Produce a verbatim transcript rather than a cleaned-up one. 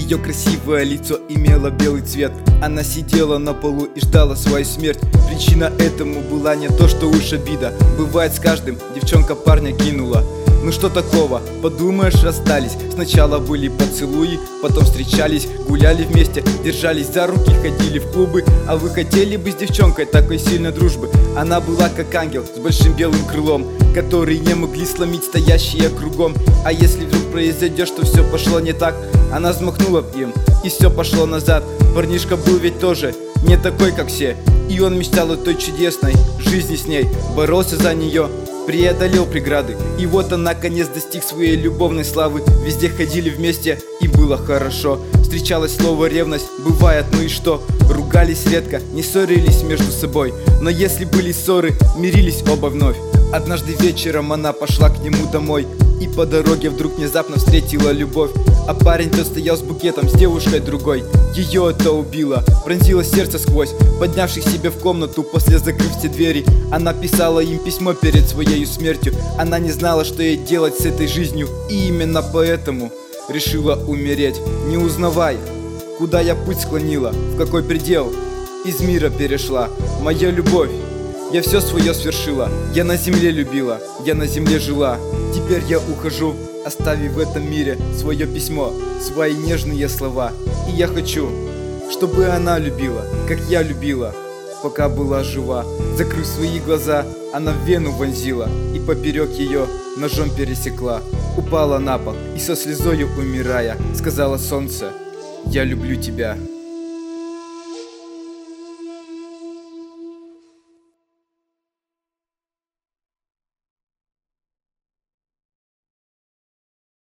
Ее красивое лицо имело белый цвет. Она сидела на полу и ждала свою смерть. Причина этому была не то, что уж обида. Бывает с каждым, девчонка парня кинула. Ну что такого, подумаешь, расстались. Сначала были поцелуи, потом встречались, гуляли вместе, держались за руки, ходили в клубы. А вы хотели бы с девчонкой такой сильной дружбы? Она была как ангел с большим белым крылом, который не могли сломить стоящие кругом. А если вдруг произойдет, что все пошло не так, она взмахнула им, и все пошло назад. Парнишка был ведь тоже не такой, как все, и он мечтал о той чудесной жизни с ней. Боролся за нее, преодолел преграды, и вот он наконец достиг своей любовной славы. Везде ходили вместе, и было хорошо. Встречалось слово ревность, бывает, ну и что? Ругались редко, не ссорились между собой, но если были ссоры, мирились оба вновь. Однажды вечером она пошла к нему домой, и по дороге вдруг внезапно встретила любовь. А парень-то стоял с букетом, с девушкой другой. Ее это убило, пронзило сердце сквозь. Поднявшись себе в комнату, после закрыв все двери, она писала им письмо перед своей смертью. Она не знала, что ей делать с этой жизнью, и именно поэтому решила умереть. Не узнавай, куда я путь склонила, в какой предел из мира перешла. Моя любовь, я все свое свершила. Я на земле любила, я на земле жила. Теперь я ухожу, оставив в этом мире свое письмо, свои нежные слова. И я хочу, чтобы она любила, как я любила, пока была жива. Закрыв свои глаза, она в вену вонзила, и поперек ее ножом пересекла. Упала на пол и со слезою умирая сказала солнце: я люблю тебя.